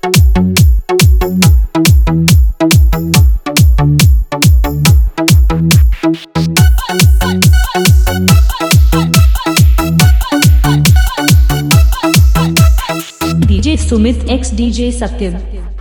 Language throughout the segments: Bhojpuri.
DJ Sumit X DJ Satyam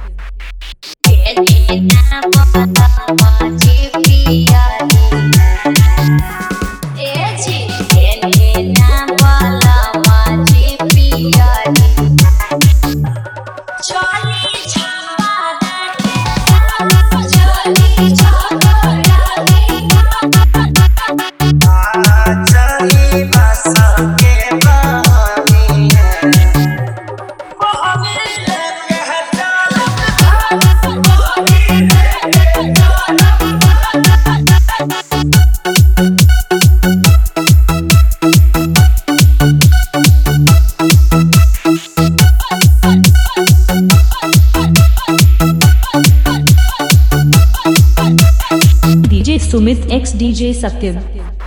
DJ Sumit X DJ Satyam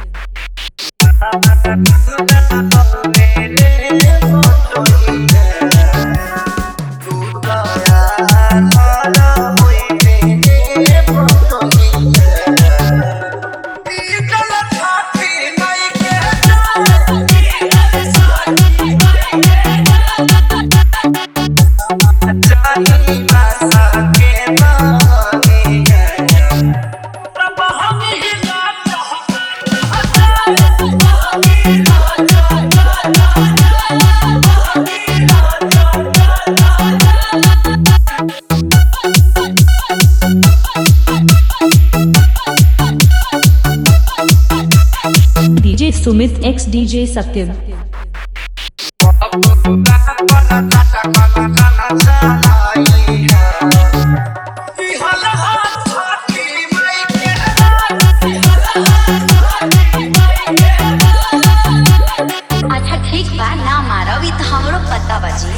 DJ Sumit X DJ Satyam अच्छा ठीक बा ना मारब ई तो हमरो पता बाजी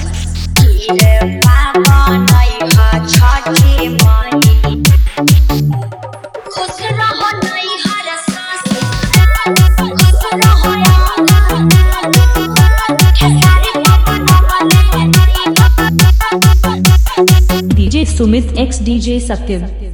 DJ Sumit X DJ Satyam